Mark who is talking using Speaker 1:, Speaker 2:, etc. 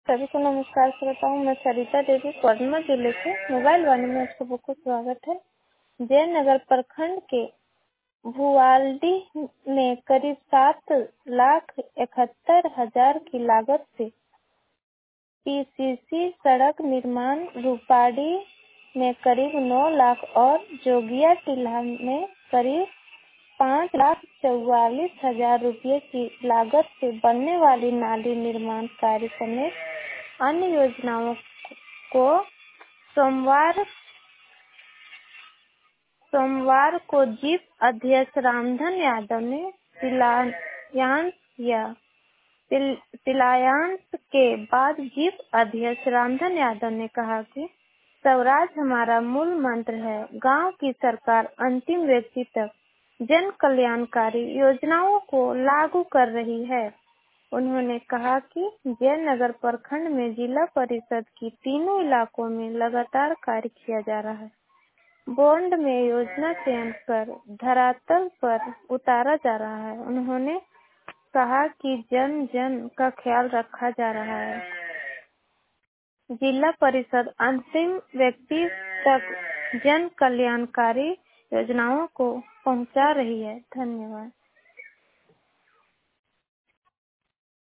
Speaker 1: सभी को नमस्कार श्रोताओं, मैं सरिता देवी कोडरमा जिले से मोबाइल वाणी में आप सबको को स्वागत है। जयनगर प्रखंड के भुवाल्डी में करीब 7,71,000 की लागत से पीसीसी सड़क निर्माण, रूपाड़ी में करीब 9 लाख और जोगिया टीला में करीब 5,44,000 रुपये की लागत से बनने वाली नाली निर्माण कार्य समेत अन्य योजनाओं को सोमवार को जीप अध्यक्ष रामधन यादव ने शिलान्यास के बाद जीप अध्यक्ष रामधन यादव ने कहा कि स्वराज हमारा मूल मंत्र है। गांव की सरकार अंतिम व्यक्ति तक जन कल्याणकारी योजनाओं को लागू कर रही है। उन्होंने कहा कि जयनगर प्रखंड में जिला परिषद की तीनों इलाकों में लगातार कार्य किया जा रहा है। बॉन्ड में योजना चयन कर धरातल पर उतारा जा रहा है। उन्होंने कहा कि जन जन का ख्याल रखा जा रहा है। जिला परिषद अंतिम व्यक्ति तक जन कल्याणकारी योजनाओं को पहुंचा रही है। धन्यवाद।